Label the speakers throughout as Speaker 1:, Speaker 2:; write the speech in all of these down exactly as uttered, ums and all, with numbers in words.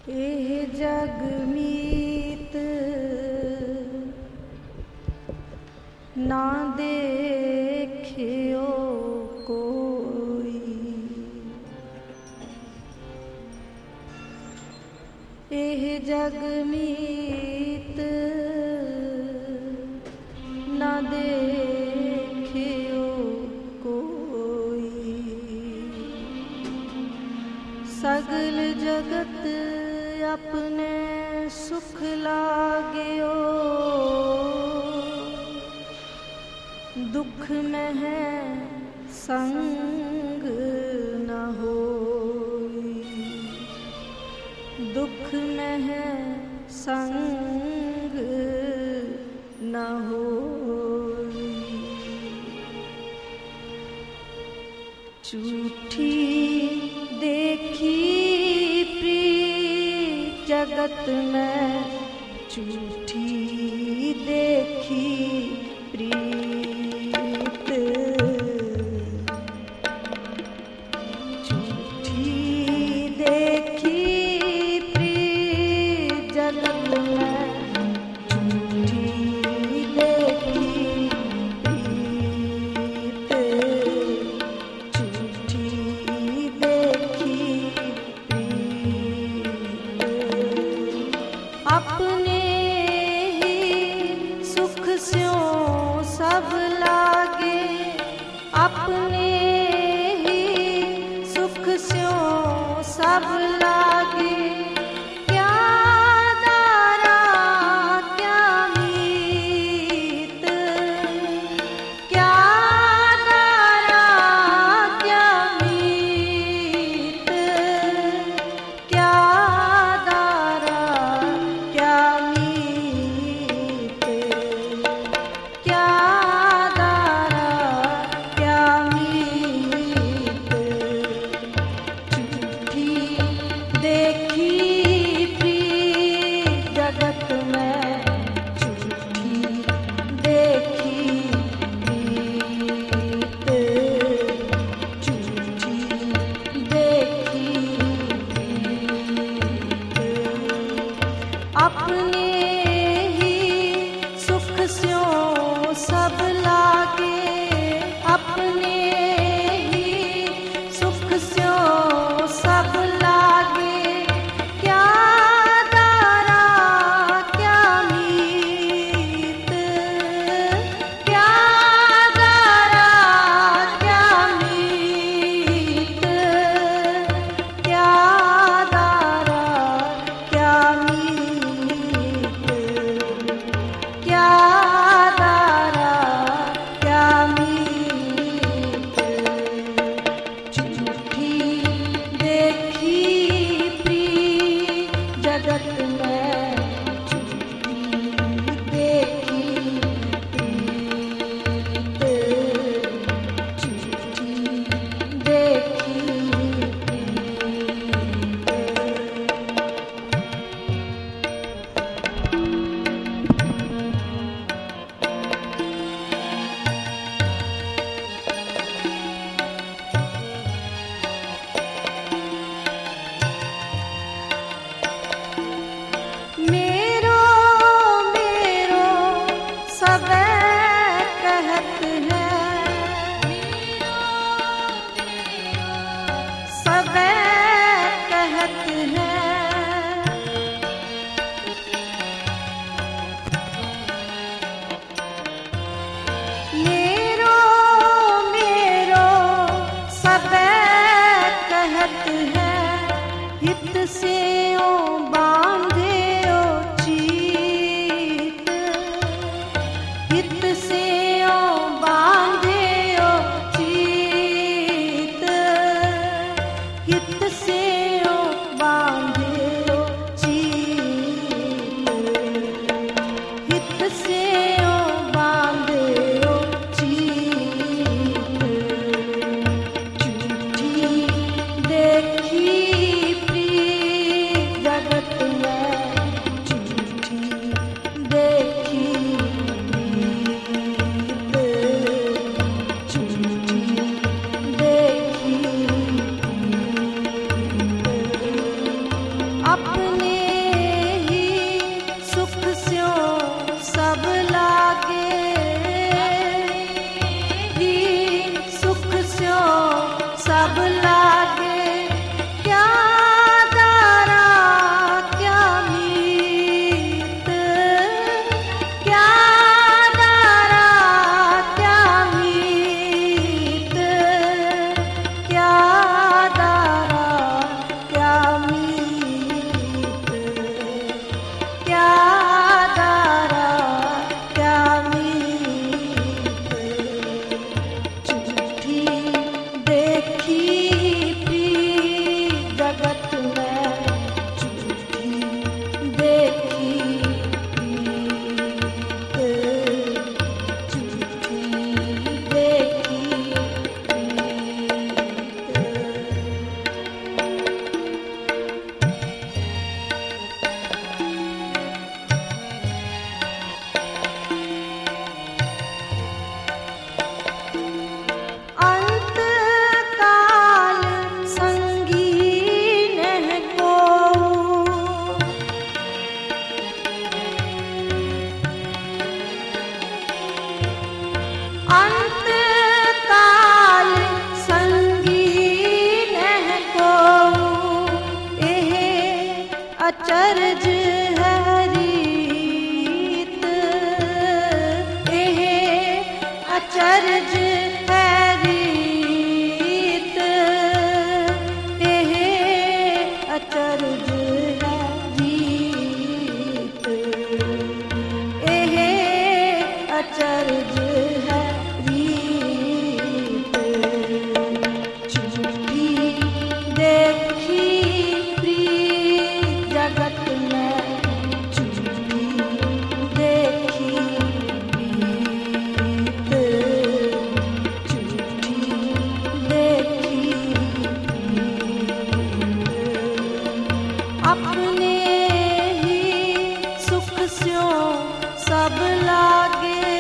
Speaker 1: एह जग मीत ना देखियो कोई, एह जग मीत ना देखियो कोई। सगल जगत अपने सुख लाग्यो, दुख में है संग न होई, दुख में है संग न होई। झूठी देखी प्रीत जगत में, झूठी देखी प्रीत, झूठी देखी प्रीत जगत में, झूठी देखी प्रीत, झूठी देखी प्रीत। अपने ही सुख स्यों सब लागे, अपने ही सुख स्यों सब लागे। क्या दारा क्या मीत, क्या दारा क्या मीत, क्या दारा क्या मीत, क्या दारा क्या मीत। झूठी देखी प्रीत जगत में, झूठी देखी प्रीत, झूठी देखी प्रीत। अपने ही सुख स्यों सब लागे, अपने ही सुख स्यों सब लागे। क्या दारा क्या मीत, क्या दारा क्या मीत, क्या दारा क्या मीत, क्या दारा क्या मीत। झूठी देखी प्रीत जगत में, झूठी देखी प्रीत, झूठी देखी प्रीत। मेरो मेरो सबे कहत है, सबे कहत है। मेरो मेरो सबे कहत है, हित से ओ बांधे ओ चीत, हित से ओ बांधे ओ चीत, हित से ओ बांधे ओ चीत, हित से ओ बांधे ओ चीत। झूठी देखी प्रीत जगत में, झूठी देखी प्रीत, झूठी देखी प्रीत। अचरज है रीत, एह अचरज है रीत, एह अचरज है रीत, एह अचरज है रीत। झूठी देखी प्रीत जगत में, झूठी देखी प्रीत, झूठी देखी प्रीत। अपने ही सुख स्यों सब लागे,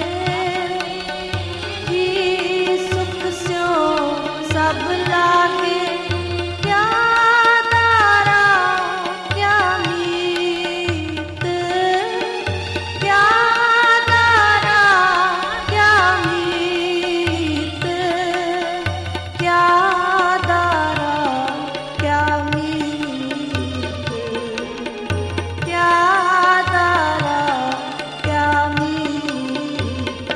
Speaker 1: ही सुख स्यों सब लागे। क्या दारा क्या मीत, क्या दारा क्या मीत, क्या दारा क्या मीत, क्या दारा क्या मीत।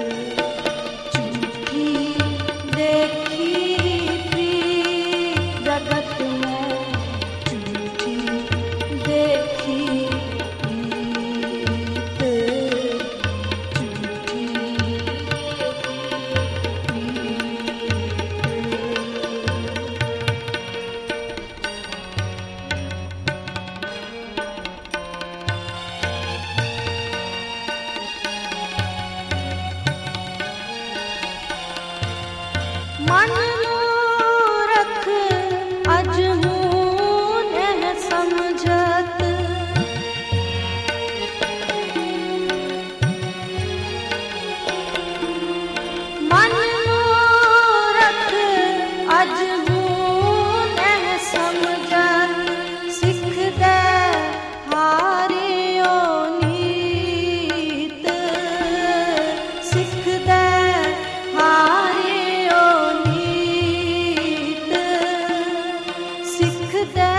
Speaker 1: झूठी देखी प्रीत जगत में, झूठी देखी प्रीत, झूठी मन मूरख अजहू नह समझत, मन मूरख अजहू नह समझत। सिख दे हारियो नीत, सिख दे हारियो नीत, सिख दे